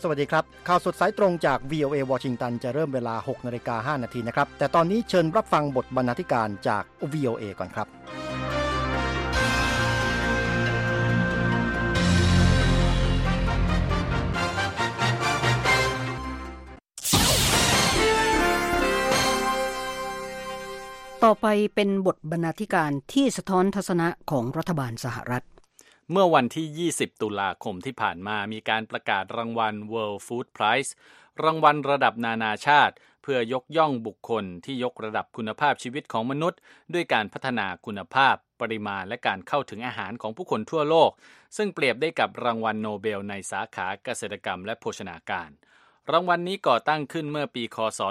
วัสดีครับข่าวสดสายตรงจาก VOA วอชิงตันจะเริ่มเวลา 6:05 น.นะครับแต่ตอนนี้เชิญรับฟังบทบรรณาธิการจาก VOA ก่อนครับต่อไปเป็นบทบรรณาธิการที่สะท้อนทัศนะของรัฐบาลสหรัฐเมื่อวันที่ 20 ตุลาคมที่ผ่านมามีการประกาศรางวัล World Food Prize รางวัลระดับนานาชาติเพื่อยกย่องบุคคลที่ยกระดับคุณภาพชีวิตของมนุษย์ด้วยการพัฒนาคุณภาพปริมาณและการเข้าถึงอาหารของผู้คนทั่วโลกซึ่งเปรียบได้กับรางวัลโนเบลในสาขาเกษตรกรรมและโภชนาการรางวัลนี้ก่อตั้งขึ้นเมื่อปีค.ศ.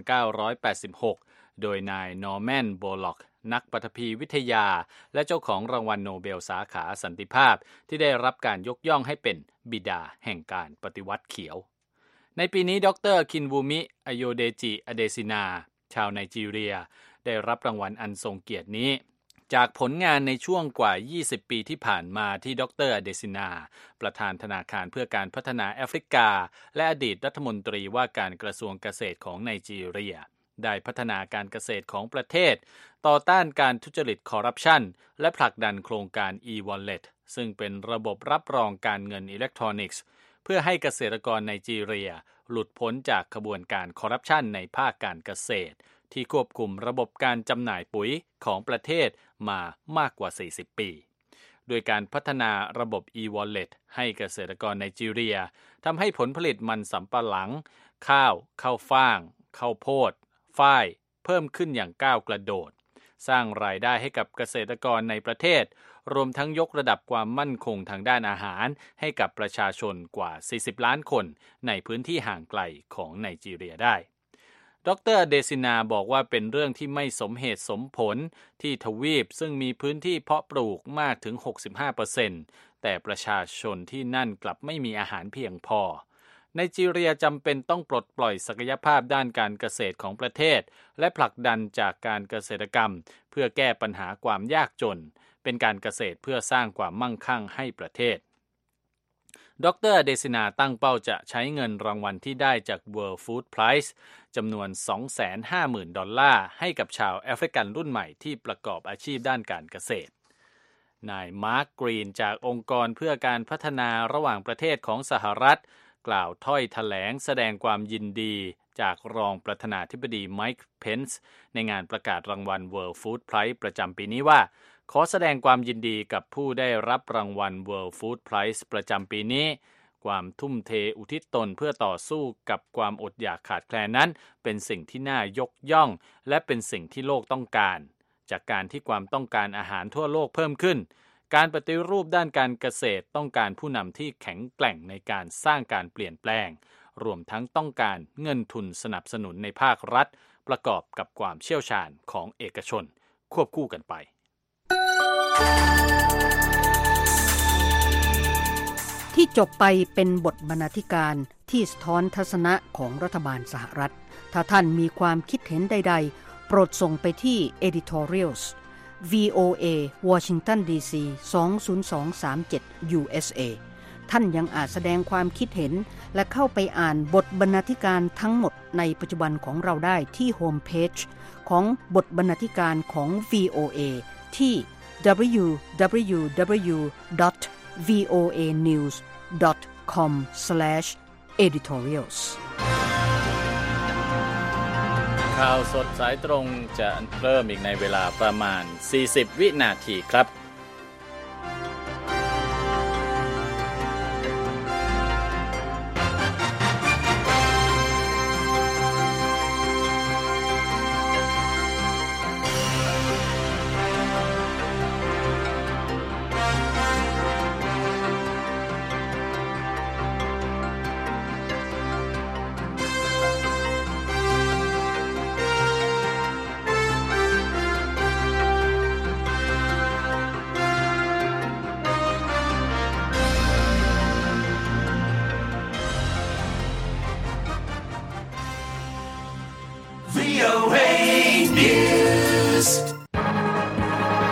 1986โดยนายนอร์แมน โบล็อกนักปฐพีวิทยาและเจ้าของรางวัลโนเบลสาขาสันติภาพที่ได้รับการยกย่องให้เป็นบิดาแห่งการปฏิวัติเขียวในปีนี้ดร.คินวูมิ อโยเดจิ อเดซินาชาวไนจีเรียได้รับรางวัลอันทรงเกียรตินี้จากผลงานในช่วงกว่า20ปีที่ผ่านมาที่ดร.อเดซินาประธานธนาคารเพื่อการพัฒนาแอฟริกาและอดีตรัฐมนตรีว่าการกระทรวงเกษตรของไนจีเรียได้พัฒนาการเกษตรของประเทศต่อต้านการทุจริตคอร์รัปชันและผลักดันโครงการ e-wallet ซึ่งเป็นระบบรับรองการเงินอิเล็กทรอนิกส์เพื่อให้เกษตรกรไนจีเรียหลุดพ้นจากขบวนการคอร์รัปชันในภาคการเกษตรที่ควบคุมระบบการจำหน่ายปุ๋ยของประเทศมามากกว่า40ปีโดยการพัฒนาระบบ e-wallet ให้เกษตรกรไนจีเรียทำให้ผลผลิตมันสำปะหลังข้าวฟ่างข้าวโพดฝ้ายเพิ่มขึ้นอย่างก้าวกระโดดสร้างรายได้ให้กับเกษตรกรในประเทศรวมทั้งยกระดับความมั่นคงทางด้านอาหารให้กับประชาชนกว่า40ล้านคนในพื้นที่ห่างไกลของไนจีเรียได้ดร.เดซินาบอกว่าเป็นเรื่องที่ไม่สมเหตุสมผลที่ทวีปซึ่งมีพื้นที่เพาะปลูกมากถึง 65% แต่ประชาชนที่นั่นกลับไม่มีอาหารเพียงพอไนจีเรียจำเป็นต้องปลดปล่อยศักยภาพด้านการเกษตรของประเทศและผลักดันจากการเกษตรกรรมเพื่อแก้ปัญหาความยากจนเป็นการเกษตรเพื่อสร้างความมั่งคั่งให้ประเทศดร.เดซินาตั้งเป้าจะใช้เงินรางวัลที่ได้จาก World Food Prize จำนวน $250,000 ให้กับชาวแอฟริกันรุ่นใหม่ที่ประกอบอาชีพด้านการเกษตรนายมาร์ค กรีนจากองค์กรเพื่อการพัฒนาระหว่างประเทศของสหรัฐกล่าวถ้อยแถลงแสดงความยินดีจากรองประธานาธิบดีไมค์ เพนซ์ในงานประกาศรางวัล World Food Prize ประจำปีนี้ว่าขอแสดงความยินดีกับผู้ได้รับรางวัล World Food Prize ประจำปีนี้ความทุ่มเทอุทิศตนเพื่อต่อสู้กับความอดอยากขาดแคลนนั้นเป็นสิ่งที่น่ายกย่องและเป็นสิ่งที่โลกต้องการจากการที่ความต้องการอาหารทั่วโลกเพิ่มขึ้นการปฏิรูปด้านการเกษตรต้องการผู้นำที่แข็งแกร่งในการสร้างการเปลี่ยนแปลงรวมทั้งต้องการเงินทุนสนับสนุนในภาครัฐประกอบกับความเชี่ยวชาญของเอกชนควบคู่กันไปที่จบไปเป็นบทบรรณาธิการที่สะท้อนทัศนะของรัฐบาลสหรัฐถ้าท่านมีความคิดเห็นใดๆโปรดส่งไปที่ editorials VOA Washington DC 20237 USA ท่านยังอาจแสดงความคิดเห็นและเข้าไปอ่านบทบรรณาธิการทั้งหมดในปัจจุบันของเราได้ที่โฮมเพจของบทบรรณาธิการของ VOA ที่ www.voanews.com/editorials ข่าวสดสายตรงจะเริ่มอีกในเวลาประมาณ40วินาทีครับ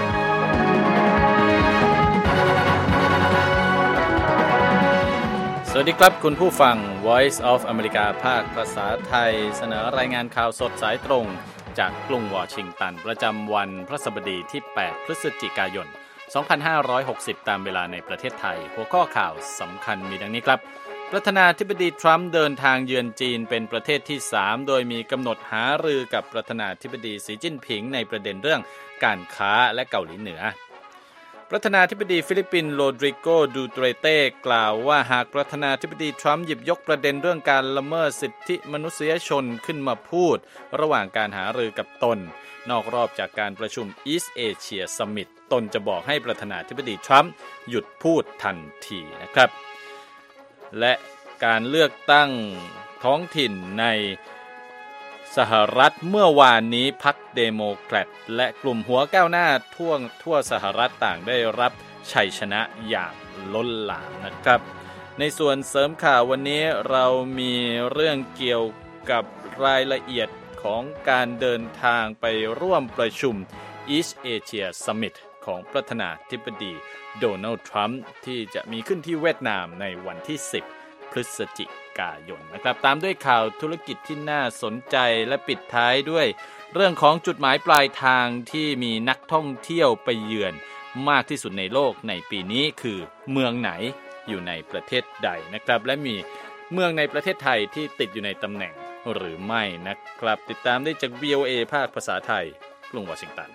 สวัสดีครับคุณผู้ฟัง Voice of America ภาคภาษาไทยเสนอรายงานข่าวสดสายตรงจากกรุงวอชิงตันประจำวันพฤหัสบดีที่8พฤศจิกายน2560ตามเวลาในประเทศไทยหัวข้อข่าวสำคัญมีดังนี้ครับประธานาธิบดีทรัมป์เดินทางเยือนจีนเป็นประเทศที่3โดยมีกำหนดหารือกับประธานาธิบดีสีจิ้นผิงในประเด็นเรื่องการค้าและเกาหลีเหนือประธานาธิบดีฟิลิปปินส์โรดริโก ดูเตเต้กล่าวว่าหากประธานาธิบดีทรัมป์หยิบยกประเด็นเรื่องการละเมิดสิทธิมนุษยชนขึ้นมาพูดระหว่างการหารือกับตนนอกรอบจากการประชุม East Asia Summit ตนจะบอกให้ประธานาธิบดีทรัมป์หยุดพูดทันทีนะครับและการเลือกตั้งท้องถิ่นในสหรัฐเมื่อวานนี้พรรคเดโมแครตและกลุ่มหัวก้าวหน้าทั่วสหรัฐต่างได้รับชัยชนะอย่างล้นหลามนะครับในส่วนเสริมข่าววันนี้เรามีเรื่องเกี่ยวกับรายละเอียดของการเดินทางไปร่วมประชุม East Asia Summit ของประธานาธิบดีโดนัลด์ทรัมป์ที่จะมีขึ้นที่เวียดนามในวันที่10พฤศจิกายนนะครับตามด้วยข่าวธุรกิจที่น่าสนใจและปิดท้ายด้วยเรื่องของจุดหมายปลายทางที่มีนักท่องเที่ยวไปเยือนมากที่สุดในโลกในปีนี้คือเมืองไหนอยู่ในประเทศใดนะครับและมีเมืองในประเทศไทยที่ติดอยู่ในตำแหน่งหรือไม่นะครับติดตามได้จาก VOA ภาคภาษาไทยกรุงวอชิงตัน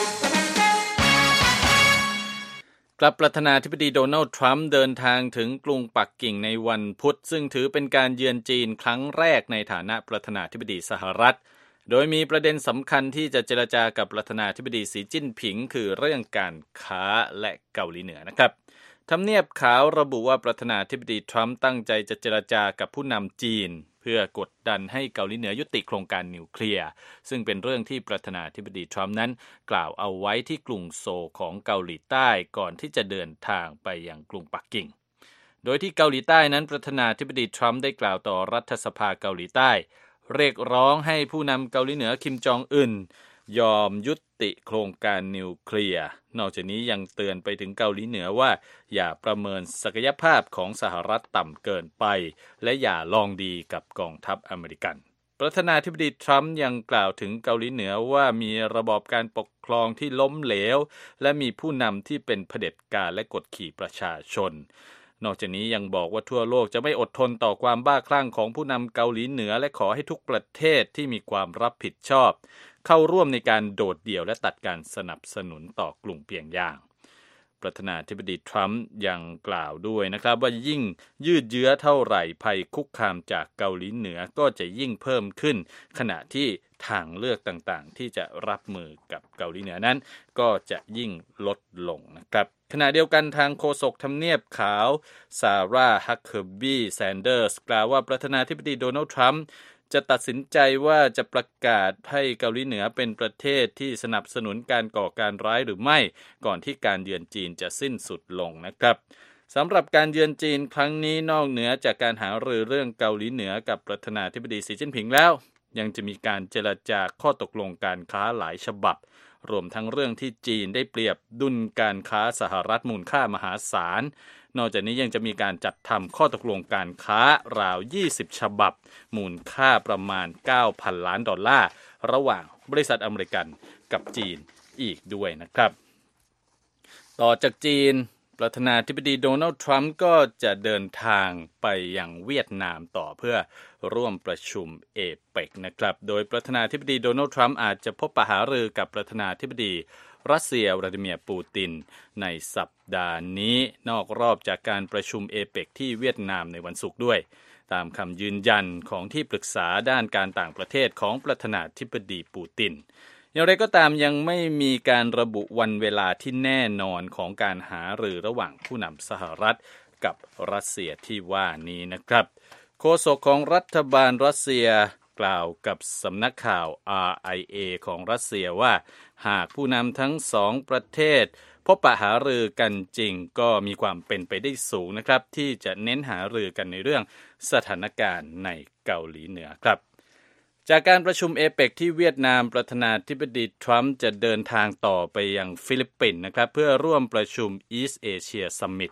ประธานาธิบดีโดนัลด์ทรัมป์เดินทางถึงกรุงปักกิ่งในวันพุธซึ่งถือเป็นการเยือนจีนครั้งแรกในฐานะประธานาธิบดีสหรัฐโดยมีประเด็นสำคัญที่จะเจรจากับประธานาธิบดีสีจิ้นผิงคือเรื่องการค้าและเกาหลีเหนือนะครับทำเนียบขาวระบุว่าประธานาธิบดีทรัมป์ตั้งใจจะเจรจากับผู้นำจีนเพื่อกดดันให้เกาหลีเหนือยุติโครงการนิวเคลียร์ซึ่งเป็นเรื่องที่ประธานาธิบดีทรัมป์นั้นกล่าวเอาไว้ที่กรุงโซลของเกาหลีใต้ก่อนที่จะเดินทางไปยังกรุงปักกิ่งโดยที่เกาหลีใต้นั้นประธานาธิบดีทรัมป์ได้กล่าวต่อรัฐสภาเกาหลีใต้เรียกร้องให้ผู้นำเกาหลีเหนือคิมจองอึนยอมยุติโครงการนิวเคลียร์นอกจากนี้ยังเตือนไปถึงเกาหลีเหนือว่าอย่าประเมินศักยภาพของสหรัฐต่ำเกินไปและอย่าลองดีกับกองทัพอเมริกันประธานาธิบดีทรัมป์ยังกล่าวถึงเกาหลีเหนือว่ามีระบอบการปกครองที่ล้มเหลวและมีผู้นำที่เป็นเผด็จการและกดขี่ประชาชนนอกจากนี้ยังบอกว่าทั่วโลกจะไม่อดทนต่อความบ้าคลั่งของผู้นำเกาหลีเหนือและขอให้ทุกประเทศที่มีความรับผิดชอบเข้าร่วมในการโดดเดี่ยวและตัดการสนับสนุนต่อกลุ่มเปียงย่างประธานาธิบดีทรัมป์ยังกล่าวด้วยนะครับว่ายิ่งยืดเยื้อเท่าไหร่ภัยคุกคามจากเกาหลีเหนือก็จะยิ่งเพิ่มขึ้นขณะที่ทางเลือกต่างๆที่จะรับมือกับเกาหลีเหนือนั้นก็จะยิ่งลดลงนะครับขณะเดียวกันทางโฆษกทำเนียบขาวซาร่าฮักเคอร์บี้แซนเดอร์สกล่าวว่าประธานาธิบดีโดนัลด์ทรัมป์จะตัดสินใจว่าจะประกาศให้เกาหลีเหนือเป็นประเทศที่สนับสนุนการก่อการร้ายหรือไม่ก่อนที่การเยือนจีนจะสิ้นสุดลงนะครับสำหรับการเยือนจีนครั้งนี้นอกเหนือจากการหารือเรื่องเกาหลีเหนือกับประธานาธิบดีสีจิ้นผิงแล้วยังจะมีการเจรจาข้อตกลงการค้าหลายฉบับรวมทั้งเรื่องที่จีนได้เปรียบดุลการค้าสหรัฐมูลค่ามหาศาลนอกจากนี้ยังจะมีการจัดทำข้อตกลงการค้าราว20ฉบับมูลค่าประมาณ 9,000 ล้านดอลลาร์ระหว่างบริษัทอเมริกันกับจีนอีกด้วยนะครับต่อจากจีนประธานาธิบดีโดนัลด์ทรัมป์ก็จะเดินทางไปยังเวียดนามต่อเพื่อร่วมประชุมเอเปกนะครับโดยประธานาธิบดีโดนัลด์ทรัมป์อาจจะพบปะหารือกับประธานาธิบดีรัสเซียวลาดิเมียร์ปูตินในสัปดาห์นี้นอกรอบจากการประชุมเอเปกที่เวียดนามในวันศุกร์ด้วยตามคำยืนยันของที่ปรึกษาด้านการต่างประเทศของประธานาธิบดีปูตินอย่างไรก็ตามยังไม่มีการระบุวันเวลาที่แน่นอนของการหารือระหว่างผู้นำสหรัฐกับรัสเซียที่ว่านี้นะครับโฆษกของรัฐบาลรัสเซียกล่าวกับสำนักข่าว RIA ของรัสเซียว่าหากผู้นำทั้งสองประเทศพบปะหารือกันจริงก็มีความเป็นไปได้สูงนะครับที่จะเน้นหารือกันในเรื่องสถานการณ์ในเกาหลีเหนือครับจากการประชุมเอเปกที่เวียดนามประธานาธิบดีทรัมป์จะเดินทางต่อไปยังฟิลิปปินส์นะครับเพื่อร่วมประชุม East Asia Summit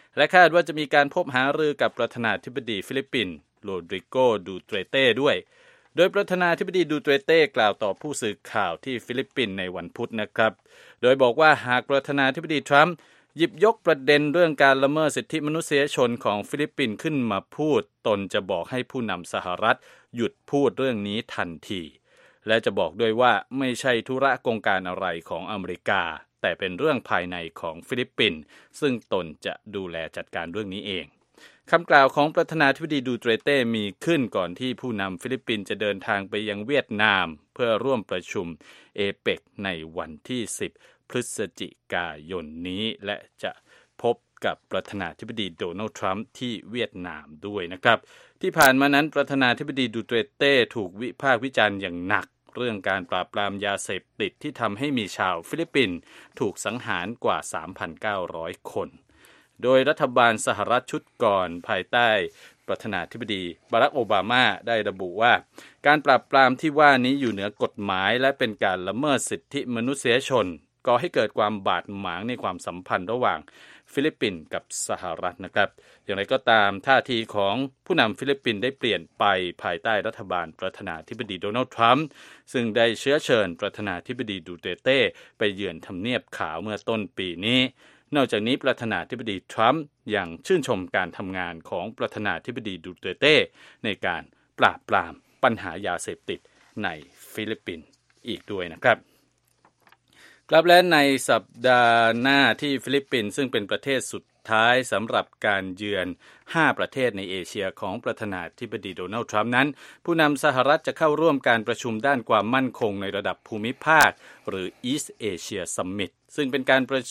และคาดว่าจะมีการพบหารือกับประธานาธิบดีฟิลิปปินส์โรดริโก ดูเตเต้ด้วยโดยประธานาธิบดีดูเตเต้กล่าวต่อผู้สื่อข่าวที่ฟิลิปปินส์ในวันพุธนะครับโดยบอกว่าหากประธานาธิบดีทรัมป์หยิบยกประเด็นเรื่องการละเมิดสิทธิมนุษยชนของฟิลิปปินส์ขึ้นมาพูดตนจะบอกให้ผู้นำสหรัฐหยุดพูดเรื่องนี้ทันทีและจะบอกด้วยว่าไม่ใช่ธุระกงการอะไรของอเมริกาแต่เป็นเรื่องภายในของฟิลิปปินส์ซึ่งตนจะดูแลจัดการเรื่องนี้เองคำกล่าวของประธานาธิบดีดูเตเต้มีขึ้นก่อนที่ผู้นำฟิลิปปินส์จะเดินทางไปยังเวียดนามเพื่อร่วมประชุมเอเปกในวันที่10พฤศจิกายนนี้และจะพบกับประธานาธิบดีโดนัลด์ทรัมป์ที่เวียดนามด้วยนะครับที่ผ่านมานั้นประธานาธิบดีดูเตเต้ถูกวิพากษ์วิจารณ์อย่างหนักเรื่องการปราบปรามยาเสพติดที่ทำให้มีชาวฟิลิปปินส์ถูกสังหารกว่า 3,900 คนโดยรัฐบาลสหรัฐชุดก่อนภายใต้ประธานาธิบดีบารักโอบามาได้ระบุว่าการปราบปรามที่ว่านี้อยู่เหนือกฎหมายและเป็นการละเมิดสิทธิมนุษยชนก่อให้เกิดความบาดหมางในความสัมพันธ์ระหว่างฟิลิปปินส์กับสหรัฐนะครับอย่างไรก็ตามท่าทีของผู้นำฟิลิปปินส์ได้เปลี่ยนไปภายใต้รัฐบาลประธานาธิบดีโดนัลด์ทรัมป์ซึ่งได้เชื้อเชิญประธานาธิบดีดูเตเต้ไปเยือนทำเนียบขาวเมื่อต้นปีนี้นอกจากนี้ประธานาธิบดีทรัมป์ยังชื่นชมการทำงานของประธานาธิบดีดูเตเต้ในการปราบปรามปัญหายาเสพติดในฟิลิปปินส์อีกด้วยนะครับครับและในสัปดาห์หน้าที่ฟิลิปปินส์ซึ่งเป็นประเทศสุดท้ายสำหรับการเยือน5ประเทศในเอเชียของประธานาธิบดีโดนัลด์ทรัมป์นั้นผู้นำสหรัฐจะเข้าร่วมการประชุมด้านความมั่นคงในระดับภูมิภาคหรือ East Asia Summit ซึ่งเป็นการประ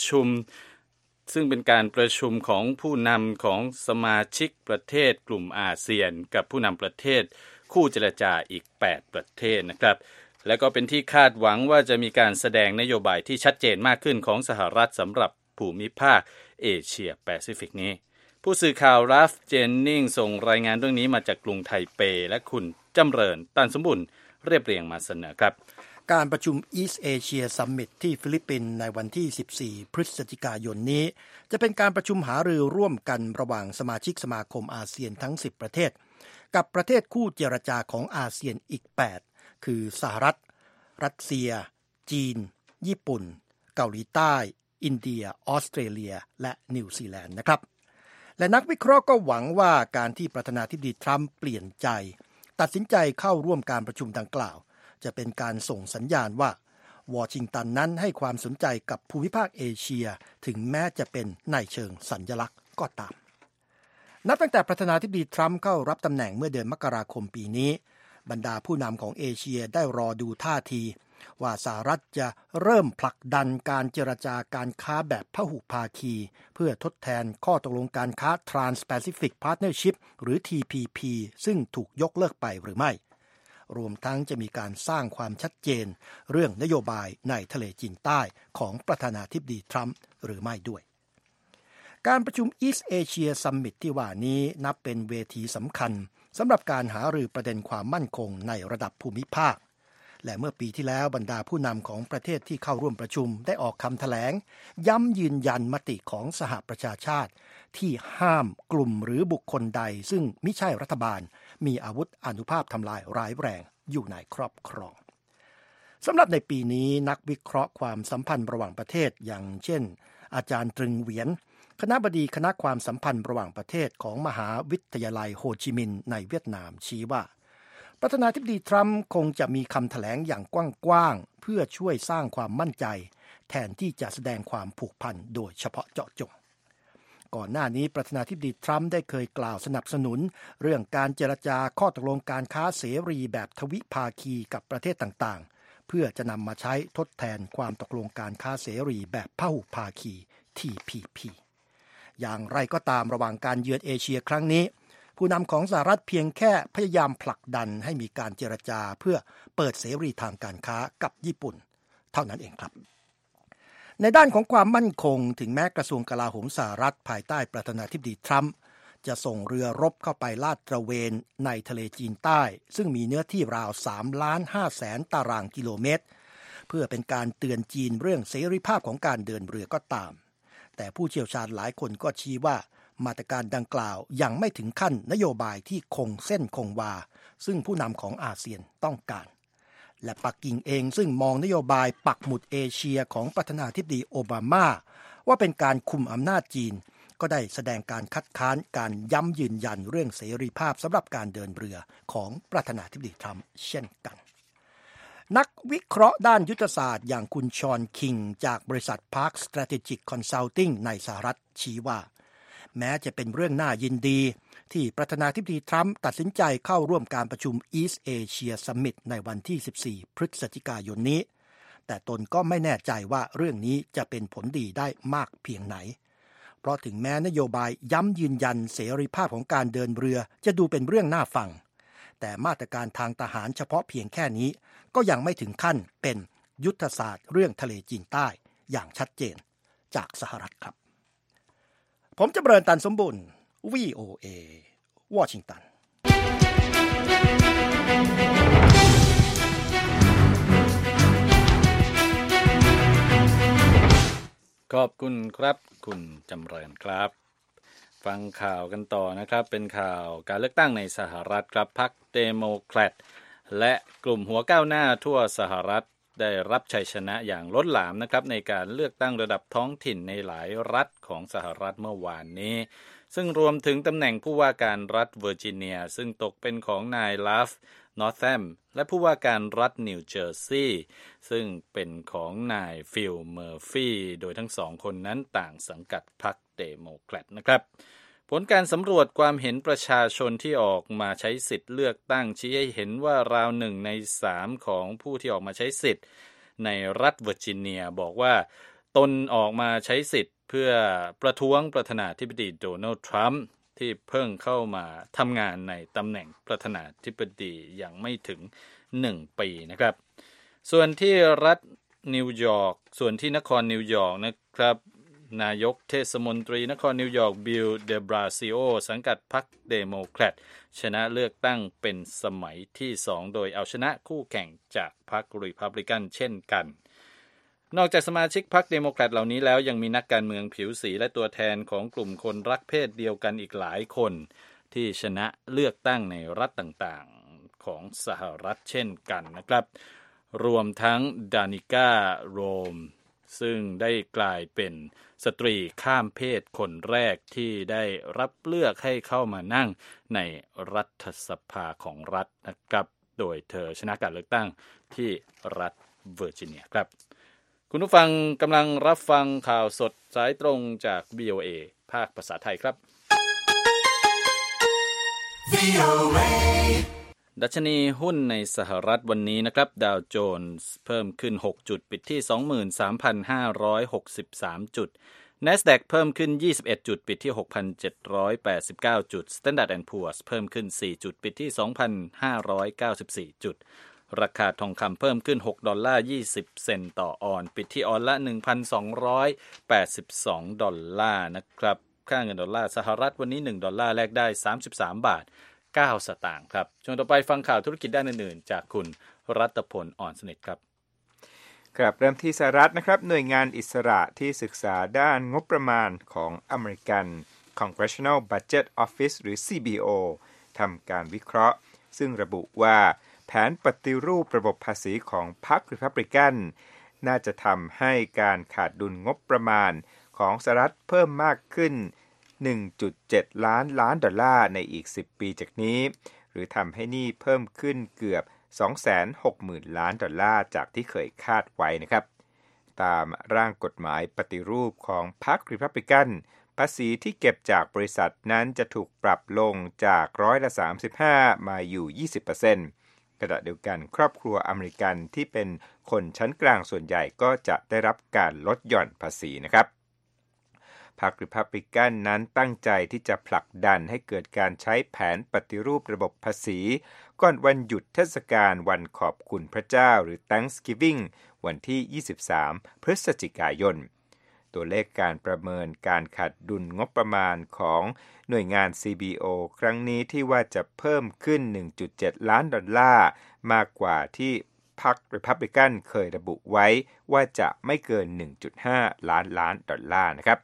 ชุมของผู้นำของสมาชิกประเทศกลุ่มอาเซียนกับผู้นำประเทศคู่เจรจาอีก8ประเทศนะครับและก็เป็นที่คาดหวังว่าจะมีการแสดงนโยบายที่ชัดเจนมากขึ้นของสหรัฐสำหรับภูมิภาคเอเชียแปซิฟิกนี้ผู้สื่อข่าวราฟเจนนิงส่งรายงานเรื่องนี้มาจากกรุงไทเปและคุณจำเริญตันสมบุญเรียบเรียงมาเสนอครับการประชุม East Asia Summit ที่ฟิลิปปินส์ในวันที่14พฤศจิกายนนี้จะเป็นการประชุมหารือร่วมกันระหว่างสมาชิกสมาคมอาเซียนทั้ง10ประเทศกับประเทศคู่เจรจาของอาเซียนอีก8คือสหรัฐรัสเซียจีนญี่ปุ่นเกาหลีใต้อินเดียออสเตรเลียและนิวซีแลนด์นะครับและนักวิเคราะห์ก็หวังว่าการที่ประธานาธิบดีทรัมป์เปลี่ยนใจตัดสินใจเข้าร่วมการประชุมดังกล่าวจะเป็นการส่งสัญญาณว่าวอชิงตันนั้นให้ความสนใจกับภูมิภาคเอเชียถึงแม้จะเป็นในเชิงสัญลักษณ์ก็ตามนับตั้งแต่ประธานาธิบดีทรัมป์เข้ารับตำแหน่งเมื่อเดือนมกราคมปีนี้บรรดาผู้นำของเอเชียได้รอดูท่าทีว่าสหรัฐจะเริ่มผลักดันการเจรจาการค้าแบบพหุภาคีเพื่อทดแทนข้อตกลงการค้า Trans-Pacific Partnership หรือ TPP ซึ่งถูกยกเลิกไปหรือไม่รวมทั้งจะมีการสร้างความชัดเจนเรื่องนโยบายในทะเลจีนใต้ของประธานาธิบดีทรัมป์หรือไม่ด้วยการประชุม East Asia Summit ที่ว่านี้นับเป็นเวทีสำคัญสำหรับการหารือประเด็นความมั่นคงในระดับภูมิภาคและเมื่อปีที่แล้วบรรดาผู้นำของประเทศที่เข้าร่วมประชุมได้ออกคำแถลงย้ำยืนยันมติของสหประชาชาติที่ห้ามกลุ่มหรือบุคคลใดซึ่งมิใช่รัฐบาลมีอาวุธอานุภาพทำลายร้ายแรงอยู่ในครอบครองสำหรับในปีนี้นักวิเคราะห์ความสัมพันธ์ระหว่างประเทศอย่างเช่นอาจารย์ตรึงเหวียนคณบดีคณะความสัมพันธ์ระหว่างประเทศของมหาวิทยาลัยโฮจิมินห์ในเวียดนามชี้ว่าประธานาธิบดีทรัมป์คงจะมีคำแถลงอย่างกว้างๆเพื่อช่วยสร้างความมั่นใจแทนที่จะแสดงความผูกพันโดยเฉพาะเจาะจงก่อนหน้านี้ประธานาธิบดีทรัมป์ได้เคยกล่าวสนับสนุนเรื่องการเจรจาข้อตกลงการค้าเสรีแบบทวิภาคีกับประเทศต่างๆเพื่อจะนำมาใช้ทดแทนความตกลงการค้าเสรีแบบพหุภาคี TPP อย่างไรก็ตามระหว่างการเยือนเอเชียครั้งนี้ผู้นำของสหรัฐเพียงแค่พยายามผลักดันให้มีการเจรจาเพื่อเปิดเสรีทางการค้ากับญี่ปุ่นเท่านั้นเองครับในด้านของความมั่นคงถึงแม้กระทรวงกลาโหมสหรัฐภายใต้ประธานาธิบดีทรัมป์จะส่งเรือรบเข้าไปลาดตระเวนในทะเลจีนใต้ซึ่งมีเนื้อที่ราว 3,500,000 ตารางกิโลเมตรเพื่อเป็นการเตือนจีนเรื่องเสรีภาพของการเดินเรือก็ตามแต่ผู้เชี่ยวชาญหลายคนก็ชี้ว่ามาตรการดังกล่าวยังไม่ถึงขั้นนโยบายที่คงเส้นคงวาซึ่งผู้นำของอาเซียนต้องการและปักกิ่งเองซึ่งมองนโยบายปักหมุดเอเชียของประธานาธิบดีโอบามาว่าเป็นการคุมอำนาจจีนก็ได้แสดงการคัดค้านการย้ำยืนยันเรื่องเสรีภาพสำหรับการเดินเรือของประธานาธิบดีทรัมป์เช่นกันนักวิเคราะห์ด้านยุทธศาสตร์อย่างคุณชอนคิงจากบริษัท Park Strategic Consulting ในสหรัฐชี้ว่าแม้จะเป็นเรื่องน่ายินดีที่ประธานาธิบดีทรัมป์ตัดสินใจเข้าร่วมการประชุม East Asia Summit ในวันที่14พฤศจิกายนนี้แต่ตนก็ไม่แน่ใจว่าเรื่องนี้จะเป็นผลดีได้มากเพียงไหนเพราะถึงแม้นโยบายย้ำยืนยันเสรีภาพของการเดินเรือจะดูเป็นเรื่องน่าฟังแต่มาตรการทางทหารเฉพาะเพียงแค่นี้ก็ยังไม่ถึงขั้นเป็นยุทธศาสตร์เรื่องทะเลจีนใต้อย่างชัดเจนจากสหรัฐครับผมจำเริญตันสมบุญ VOA วอชิงตันขอบคุณครับคุณจำเริญครับฟังข่าวกันต่อนะครับเป็นข่าวการเลือกตั้งในสหรัฐครับพรรคเดโมแครตและกลุ่มหัวก้าวหน้าทั่วสหรัฐได้รับชัยชนะอย่างล้นหลามนะครับในการเลือกตั้งระดับท้องถิ่นในหลายรัฐของสหรัฐเมื่อวานนี้ซึ่งรวมถึงตำแหน่งผู้ว่าการรัฐเวอร์จิเนียซึ่งตกเป็นของนายลัฟนอร์แธมและผู้ว่าการรัฐนิวเจอร์ซีย์ซึ่งเป็นของนายฟิลเมอร์ฟี่โดยทั้งสองคนนั้นต่างสังกัดพรรคเดโมแครตนะครับผลการสำรวจความเห็นประชาชนที่ออกมาใช้สิทธิ์เลือกตั้งชี้ให้เห็นว่าราว1 ใน 3ของผู้ที่ออกมาใช้สิทธิ์ในรัฐเวอร์จิเนียบอกว่าตนออกมาใช้สิทธิ์เพื่อประท้วงประธานาธิบดีโดนัลด์ทรัมป์ที่เพิ่งเข้ามาทำงานในตำแหน่งประธานาธิบดีอย่างไม่ถึง1 ปีนะครับส่วนที่รัฐนิวยอร์กส่วนที่นครนิวยอร์กนะครับนายกเทศมนตรีนครนิวยอร์กบิลเดบราซิโอสังกัดพรรคเดโมแครตชนะเลือกตั้งเป็นสมัยที่2โดยเอาชนะคู่แข่งจากพรรครีพับลิกันเช่นกันนอกจากสมาชิกพรรคเดโมแครตเหล่านี้แล้วยังมีนักการเมืองผิวสีและตัวแทนของกลุ่มคนรักเพศเดียวกันอีกหลายคนที่ชนะเลือกตั้งในรัฐต่างๆของสหรัฐเช่นกันนะครับรวมทั้งดานิก้าโรมซึ่งได้กลายเป็นสตรีข้ามเพศคนแรกที่ได้รับเลือกให้เข้ามานั่งในรัฐสภาของรัฐนะครับโดยเธอชนะการเลือกตั้งที่รัฐเวอร์จิเนียครับคุณผู้ฟังกำลังรับฟังข่าวสดสายตรงจาก VOA ภาคภาษาไทยครับ VOAดัชนีหุ้นในสหรัฐวันนี้นะครับดาวโจนส์เพิ่มขึ้น6จุดปิดที่ 23,563 จุด NASDAQ เพิ่มขึ้น21จุดปิดที่ 6,789 จุด Standard & Poor's เพิ่มขึ้น4จุดปิดที่ 2,594 จุดราคาทองคำเพิ่มขึ้น$6.20ต่อออนซ์ปิดที่ออนซ์ละ $1,282 นะครับค่าเงินดอลลาร์สหรัฐวันนี้$1แลกได้33.9 สตางค์ครับช่วงต่อไปฟังข่าวธุรกิจด้านอื่นๆจากคุณรัตพลอ่อนสนิทครับครับเริ่มที่สหรัฐนะครับหน่วยงานอิสระที่ศึกษาด้านงบประมาณของอเมริกัน Congressional Budget Office หรือ CBO ทำการวิเคราะห์ซึ่งระบุว่าแผนปฏิรูประบบภาษีของพรรครีพับลิกันน่าจะทำให้การขาดดุลงบประมาณของสหรัฐเพิ่มมากขึ้น 1.7 ล้านล้านดอลลาร์ในอีก10ปีจากนี้หรือทำให้หนี้เพิ่มขึ้นเกือบ 260,000 ล้านดอลลาร์จากที่เคยคาดไว้นะครับตามร่างกฎหมายปฏิรูปของพรรครีพับลิกันภาษีที่เก็บจากบริษัทนั้นจะถูกปรับลงจาก35%มาอยู่ 20%ขณะเดียวกันครอบครัวอเมริกันที่เป็นคนชั้นกลางส่วนใหญ่ก็จะได้รับการลดหย่อนภาษีนะครับพรรครีพับลิกันนั้นตั้งใจที่จะผลักดันให้เกิดการใช้แผนปฏิรูประบบภาษีก่อนวันหยุดเทศกาลวันขอบคุณพระเจ้าหรือ Thanksgiving วันที่23พฤศจิกายนตัวเลขการประเมินการขาดดุลงบประมาณของหน่วยงาน CBO ครั้งนี้ที่ว่าจะเพิ่มขึ้น 1.7 ล้านดอลลาร์มากกว่าที่พรรครีพับลิกันเคยระบุไว้ว่าจะไม่เกิน 1.5 ล้านล้านดอลลาร์นะครับ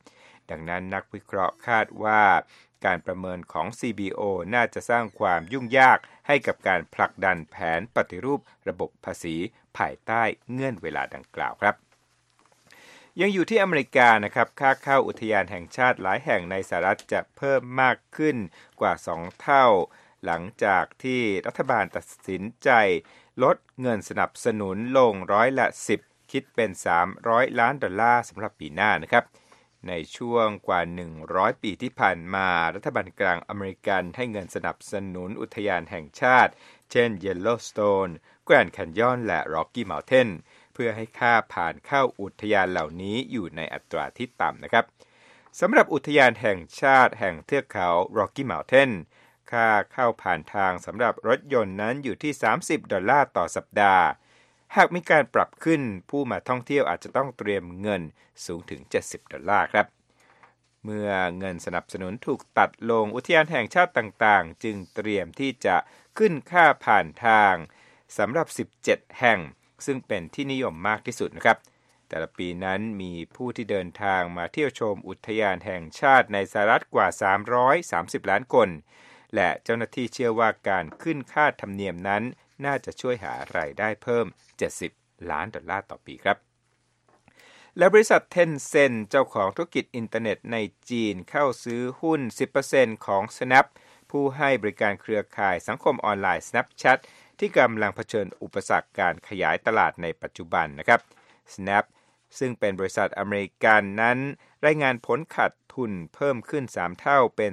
ดังนั้นนักวิเคราะห์คาดว่าการประเมินของ CBO น่าจะสร้างความยุ่งยากให้กับการผลักดันแผนปฏิรูประบบภาษีภายใต้เงื่อนเวลาดังกล่าวครับยังอยู่ที่อเมริกานะครับค่าเข้าอุทยานแห่งชาติหลายแห่งในสหรัฐจะเพิ่มมากขึ้นกว่า2เท่าหลังจากที่รัฐบาลตัดสินใจลดเงินสนับสนุนลง10%คิดเป็น$300 ล้านสำหรับปีหน้านะครับในช่วงกว่า100ปีที่ผ่านมารัฐบาลกลางอเมริกันให้เงินสนับสนุนอุทยานแห่งชาติเช่น Yellowstone, Grand Canyon และ Rocky Mountain เพื่อให้ค่าผ่านเข้าอุทยานเหล่านี้อยู่ในอัตราที่ต่ำนะครับสำหรับอุทยานแห่งชาติแห่งเทือกเขา Rocky Mountain ค่าเข้าผ่านทางสำหรับรถยนต์นั้นอยู่ที่$30ต่อสัปดาห์หากมีการปรับขึ้นผู้มาท่องเที่ยวอาจจะต้องเตรียมเงินสูงถึง$70ครับเมื่อเงินสนับสนุนถูกตัดลงอุทยานแห่งชาติต่างๆจึงเตรียมที่จะขึ้นค่าผ่านทางสำหรับ17แห่งซึ่งเป็นที่นิยมมากที่สุดนะครับแต่ละปีนั้นมีผู้ที่เดินทางมาเที่ยวชมอุทยานแห่งชาติในสหรัฐกว่า330ล้านคนและเจ้าหน้าที่เชื่อว่าการขึ้นค่าธรรมเนียมนั้นน่าจะช่วยหารายได้เพิ่ม$70 ล้านต่อปีครับและบริษัท Tencent เจ้าของธุรกิจอินเทอร์เน็ตในจีนเข้าซื้อหุ้น 10% ของ Snap ผู้ให้บริการเครือข่ายสังคมออนไลน์ Snapchat ที่กำลังเผชิญอุปสรรคการขยายตลาดในปัจจุบันนะครับ Snap ซึ่งเป็นบริษัทอเมริกันนั้นรายงานผลขาดทุนเพิ่มขึ้น3เท่าเป็น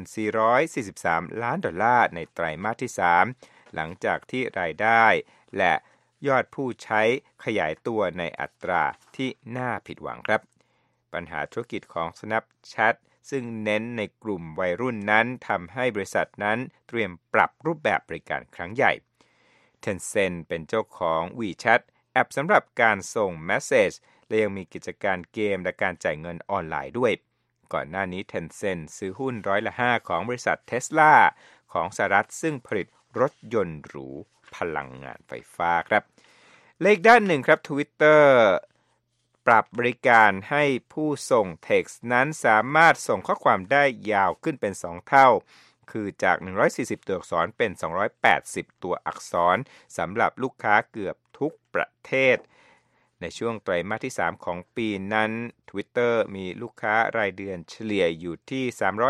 $443 ล้านในไตรมาสที่3หลังจากที่รายได้และยอดผู้ใช้ขยายตัวในอัตราที่น่าผิดหวังครับปัญหาธุรกิจของ Snapchat ซึ่งเน้นในกลุ่มวัยรุ่นนั้นทำให้บริษัทนั้นเตรียมปรับรูปแบบบริการครั้งใหญ่ Tencent เป็นเจ้าของ WeChat แอปสำหรับการส่งเมสเสจและยังมีกิจการเกมและการจ่ายเงินออนไลน์ด้วยก่อนหน้านี้ Tencent ซื้อหุ้น5%ของบริษัท Tesla ของสหรัฐซึ่งผลิตรถยนต์หรูพลังงานไฟฟ้าครับและอีกด้านหนึ่งครับ Twitter ปรับบริการให้ผู้ส่ง text นั้นสามารถส่งข้อความได้ยาวขึ้นเป็น2เท่าคือจาก140ตัวอักษรเป็น280ตัวอักษรสำหรับลูกค้าเกือบทุกประเทศในช่วงไตรมาสที่3ของปีนั้น Twitter มีลูกค้ารายเดือนเฉลี่ยอยู่ที่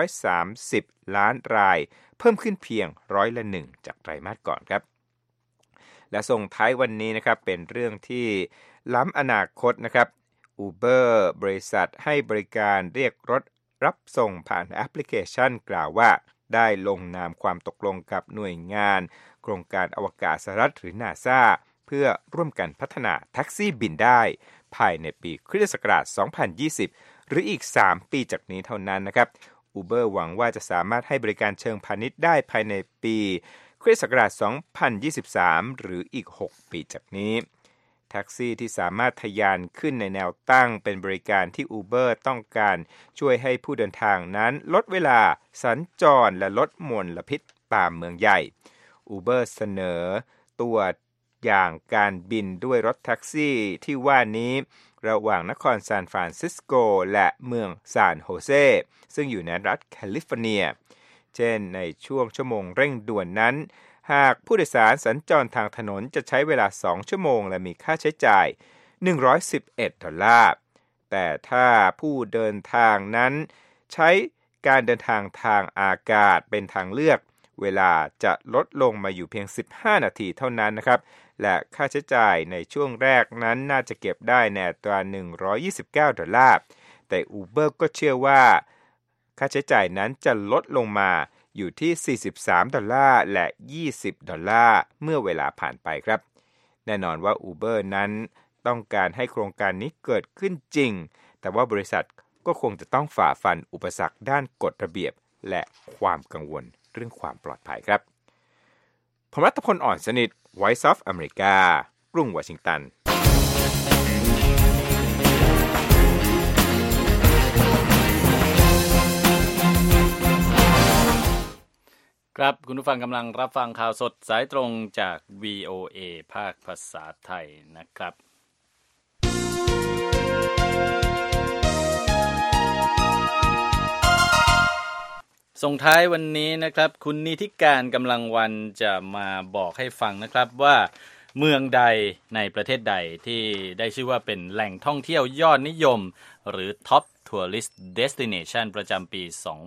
330ล้านรายเพิ่มขึ้นเพียง1%จากไตรมาสก่อนครับและส่งท้ายวันนี้นะครับเป็นเรื่องที่ล้ำอนาคตนะครับ Uber บริษัทให้บริการเรียกรถรับส่งผ่านแอปพลิเคชันกล่าวว่าได้ลงนามความตกลงกับหน่วยงานโครงการอวกาศสหรัฐหรือ NASA เพื่อร่วมกันพัฒนาแท็กซี่บินได้ภายในปีคริสตศักราช2020หรืออีก3ปีจากนี้เท่านั้นนะครับ Uber หวังว่าจะสามารถให้บริการเชิงพาณิชย์ได้ภายในปีคริสตศักราช2023หรืออีก6ปีจากนี้แท็กซี่ที่สามารถทะยานขึ้นในแนวตั้งเป็นบริการที่ Uber ต้องการช่วยให้ผู้เดินทางนั้นลดเวลาสัญจรและลดมลพิษตามเมืองใหญ่ Uber เสนอตัวอย่างการบินด้วยรถแท็กซี่ที่ว่านี้ระหว่างนครซานฟรานซิสโกและเมืองซานโฮเซซึ่งอยู่ในรัฐแคลิฟอร์เนียเช่นในช่วงชั่วโมงเร่งด่วนนั้นหากผู้โดยสารสัญจรทางถนนจะใช้เวลา2ชั่วโมงและมีค่าใช้จ่าย$111แต่ถ้าผู้เดินทางนั้นใช้การเดินทางทางอากาศเป็นทางเลือกเวลาจะลดลงมาอยู่เพียง15นาทีเท่านั้นนะครับและค่าใช้จ่ายในช่วงแรกนั้นน่าจะเก็บได้ในอัตรา$129แต่ Uber ก็เชื่อว่าค่าใช้จ่ายนั้นจะลดลงมาอยู่ที่$43และ$20เมื่อเวลาผ่านไปครับแน่นอนว่า Uber นั้นต้องการให้โครงการนี้เกิดขึ้นจริงแต่ว่าบริษัทก็คงจะต้องฝ่าฟันอุปสรรคด้านกฎระเบียบและความกังวลเรื่องความปลอดภัยครับผมรัตพล อ่อนสนิท Voice of America กรุงวอชิงตันครับคุณผู้ฟังกำลังรับฟังข่าวสดสายตรงจาก VOA ภาคภาษาไทยนะครับส่งท้ายวันนี้นะครับคุณนิติการกำลังวันจะมาบอกให้ฟังนะครับว่าเมืองใดในประเทศใดที่ได้ชื่อว่าเป็นแหล่งท่องเที่ยวยอดนิยมหรือ Top Tourist Destination ประจำปี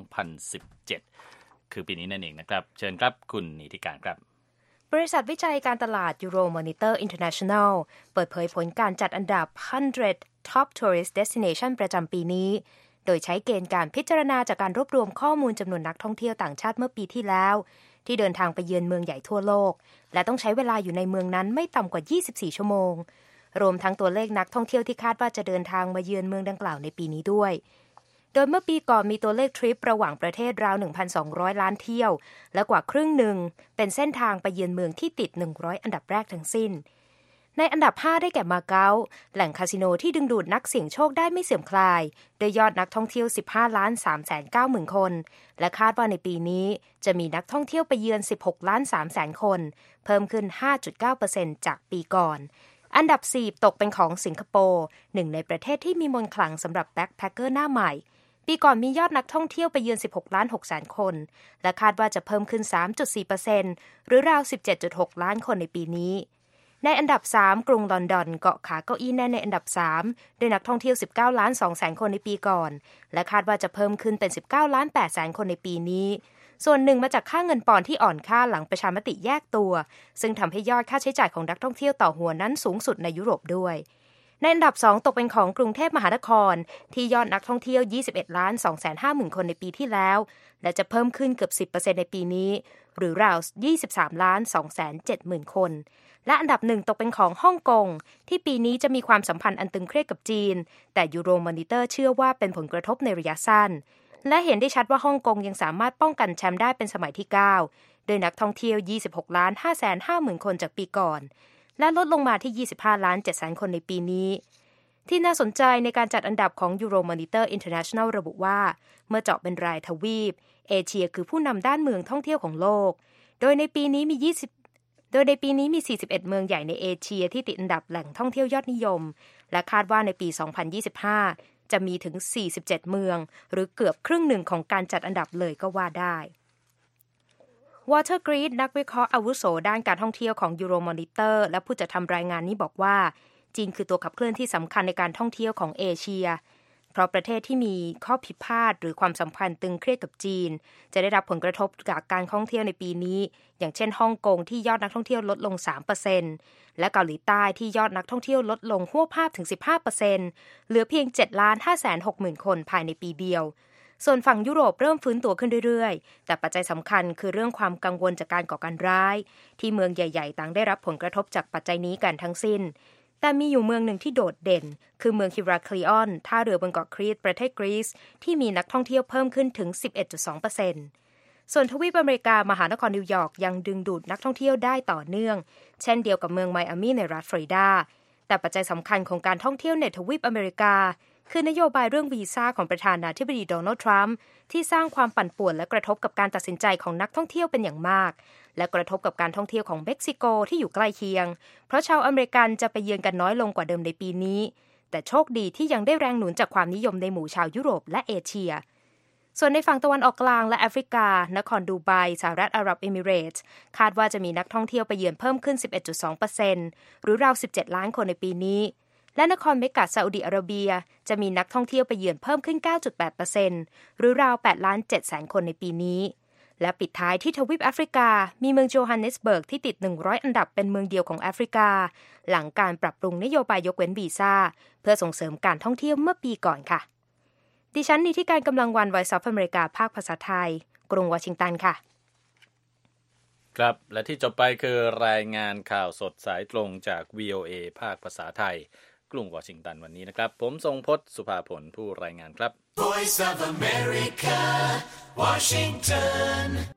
2017 คือปีนี้นั่นเองนะครับเชิญครับคุณนิติการครับบริษัทวิจัยการตลาด Euromonitor International เปิดเผยผลการจัดอันดับ 100 Top Tourist Destination ประจำปีนี้โดยใช้เกณฑ์การพิจารณาจากการรวบรวมข้อมูลจำนวนนักท่องเที่ยวต่างชาติเมื่อปีที่แล้วที่เดินทางไปเยือนเมืองใหญ่ทั่วโลกและต้องใช้เวลาอยู่ในเมืองนั้นไม่ต่ำกว่า24ชั่วโมงรวมทั้งตัวเลขนักท่องเที่ยวที่คาดว่าจะเดินทางมาเยือนเมืองดังกล่าวในปีนี้ด้วยโดยเมื่อปีก่อนมีตัวเลขทริประหว่างประเทศราว 1,200 ล้านเที่ยวและกว่าครึ่งหนึ่งเป็นเส้นทางไปเยือนเมืองที่ติด100อันดับแรกทั้งสิ้นในอันดับ5ได้แก่มาเก๊าแหล่งคาสิโนที่ดึงดูดนักเสี่ยงโชคได้ไม่เสื่อมคลายโดยยอดนักท่องเที่ยว 15,390,000 คนและคาดว่าในปีนี้จะมีนักท่องเที่ยวไปเยือน 16,300,000 คนเพิ่มขึ้น 5.9% จากปีก่อนอันดับ4ตกเป็นของสิงคโปร์หนึ่งในประเทศที่มีมนต์ขลังสำหรับแบ็คแพคเกอร์หน้าใหม่ปีก่อนมียอดนักท่องเที่ยวไปเยือน 16,600,000 คนและคาดว่าจะเพิ่มขึ้น 3.4% หรือราว 17.6 ล้านคนในปีนี้ในอันดับ3กรุงลอนดอนเกาะขาเก้าอี้แน่นในอันดับ3ด้วยนักท่องเที่ยว 19,200,000 คนในปีก่อนและคาดว่าจะเพิ่มขึ้นเป็น 19,800,000 คนในปีนี้ส่วนหนึ่งมาจากค่าเงินปอนด์ที่อ่อนค่าหลังประชามติแยกตัวซึ่งทำให้ยอดค่าใช้จ่ายของนักท่องเที่ยวต่อหัวนั้นสูงสุดในยุโรปด้วยในอันดับ2ตกเป็นของกรุงเทพมหานครที่ยอดนักท่องเที่ยว 21,250,000 คนในปีที่แล้วและจะเพิ่มขึ้นเกือบ 10% ในปีนี้หรือราว 23,270,000 คนและอันดับ1ตกเป็นของฮ่องกงที่ปีนี้จะมีความสัมพันธ์อันตึงเครียดกับจีนแต่ Euromonitor เชื่อว่าเป็นผลกระทบในระยะสั้นและเห็นได้ชัดว่าฮ่องกงยังสามารถป้องกันแชมป์ได้เป็นสมัยที่9โดยนักท่องเที่ยว 26,550,000 คนจากปีก่อนและลดลงมาที่ 25,700,000 คนในปีนี้ที่น่าสนใจในการจัดอันดับของ Euromonitor International ระบุว่าเมื่อเจาะเป็นรายทวีปเอเชียคือผู้นำด้านเมืองท่องเที่ยวของโลกโดยในปีนี้มี41 เมืองใหญ่ในเอเชียที่ติดอันดับแหล่งท่องเที่ยวยอดนิยมและคาดว่าในปี 2025 จะมีถึง 47 เมืองหรือเกือบครึ่งหนึ่งของการจัดอันดับเลยก็ว่าได้ Walter Green นักวิเคราะห์อาวุโสด้านการท่องเที่ยวของ Euromonitor และผู้จัดทำรายงานนี้บอกว่าจีนคือตัวขับเคลื่อนที่สำคัญในการท่องเที่ยวของเอเชียเพราะประเทศที่มีข้อพิพาทหรือความสัมพันธ์ตึงเครียดกับจีนจะได้รับผลกระทบจากการท่องเที่ยวในปีนี้อย่างเช่นฮ่องกงที่ยอดนักท่องเที่ยวลดลง 3% และเกาหลีใต้ที่ยอดนักท่องเที่ยวลดลงหัวภาพถึง 15% เหลือเพียง 7,560,000 คนภายในปีเดียวส่วนฝั่งยุโรปเริ่มฟื้นตัวขึ้นเรื่อยๆแต่ปัจจัยสำคัญคือเรื่องความกังวลจากการก่อการร้ายที่เมืองใหญ่ๆต่างได้รับผลกระทบจากปัจจัยนี้กันทั้งสิ้นแต่มีอยู่เมืองหนึ่งที่โดดเด่นคือเมืองฮิราคลีออนท่าเรือบนเกาะครีตประเทศกรีซที่มีนักท่องเที่ยวเพิ่มขึ้นถึง 11.2% ส่วนทวีปอเมริกามหานครนิวยอร์กยังดึงดูดนักท่องเที่ยวได้ต่อเนื่องเช่นเดียวกับเมืองไมอามี่ในรัฐฟลอริดาแต่ปัจจัยสำคัญของการท่องเที่ยวในทวีปอเมริกาคือนโยบายเรื่องวีซ่าของประธานาธิบดีโดนัลด์ทรัมป์ที่สร้างความปั่นป่วนและกระทบกับการตัดสินใจของนักท่องเที่ยวเป็นอย่างมากและกระทบกับการท่องเที่ยวของเม็กซิโกที่อยู่ใกล้เคียงเพราะชาวอเมริกันจะไปเยือนกันน้อยลงกว่าเดิมในปีนี้แต่โชคดีที่ยังได้แรงหนุนจากความนิยมในหมู่ชาวยุโรปและเอเชียส่วนในฝั่งตะวันออกกลางและแอฟริกานครดูไบสหรัฐอาหรับเอมิเรตส์คาดว่าจะมีนักท่องเที่ยวไปเยือนเพิ่มขึ้น 11.2% หรือราว 17 ล้านคนในปีนี้และนครเมกะซาอุดิอาระเบียจะมีนักท่องเที่ยวไปเยือนเพิ่มขึ้น 9.8% หรือราว 8,700,000 คนในปีนี้และปิดท้ายที่ทวีปแอฟริกามีเมืองโจฮันเนสเบิร์กที่ติด100อันดับเป็นเมืองเดียวของแอฟริกาหลังการปรับปรุงนโยบายยกเว้นวีซ่าเพื่อส่งเสริมการท่องเที่ยวเมื่อปีก่อนค่ะดิฉันนิติการกำลังวัน Voice of America ภาคภาษาไทยกรุงวอชิงตันค่ะครับและที่จบไปคือรายงานข่าวสดสายตรงจาก VOA ภาคภาษาไทยกรุงวอชิงตันวันนี้นะครับผมทรงพจน์สุภาผลผู้รายงานครับ Voice of America Washington